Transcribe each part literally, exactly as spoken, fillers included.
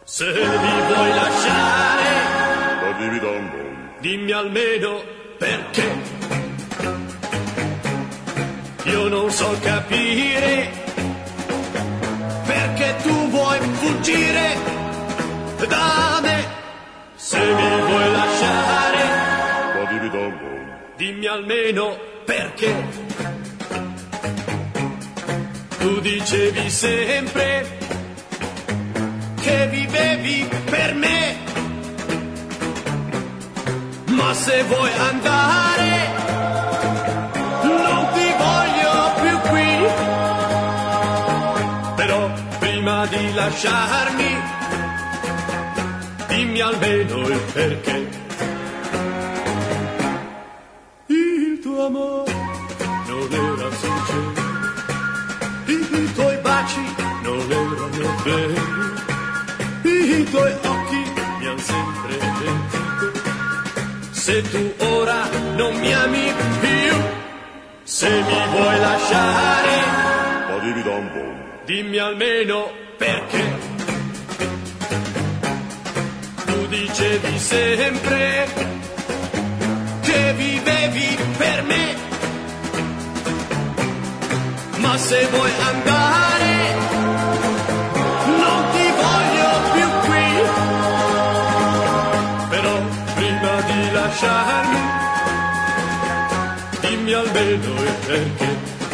Se mi vuoi lasciare, Ba-di-bi-dum-bum. dimmi almeno perché. Io non so capire perché tu vuoi fuggire da me. Se mi vuoi lasciare, Ba-di-bi-dum-bum. dimmi almeno perché. Tu dicevi sempre che vivevi per me, ma se vuoi andare non ti voglio più qui. Però prima di lasciarmi dimmi almeno il perché. Il tuo amore non era sincero, i tuoi baci non erano veri, i tuoi occhi mi han sempre mentito. Se tu ora non mi ami più, se mi vuoi lasciare, Ba-di-bi-dum-bum. dimmi almeno perché. Tu dicevi sempre che vivevi per me, ma se vuoi andare non ti voglio più qui. Però prima di lasciarmi dimmi almeno il perché.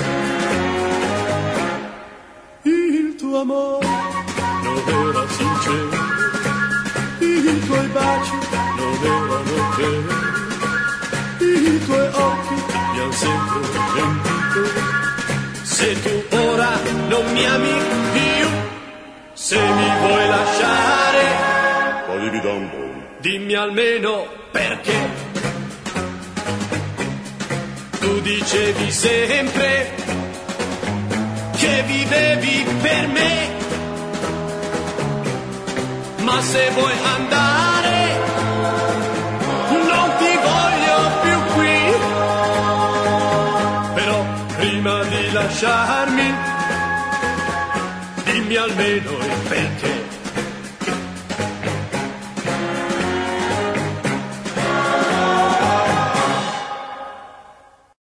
Il tuo amore non era sincero, i tuoi baci non erano veri, i tuoi occhi mi han sempre mentito. Se tu ora non mi ami più, se mi vuoi lasciare, Ba-di-bi-dum-bum. dimmi almeno perché. Tu dicevi sempre che vivevi per me, ma se vuoi andare non ti voglio più qui. Però prima di lasciarmi dimmi almeno il perché.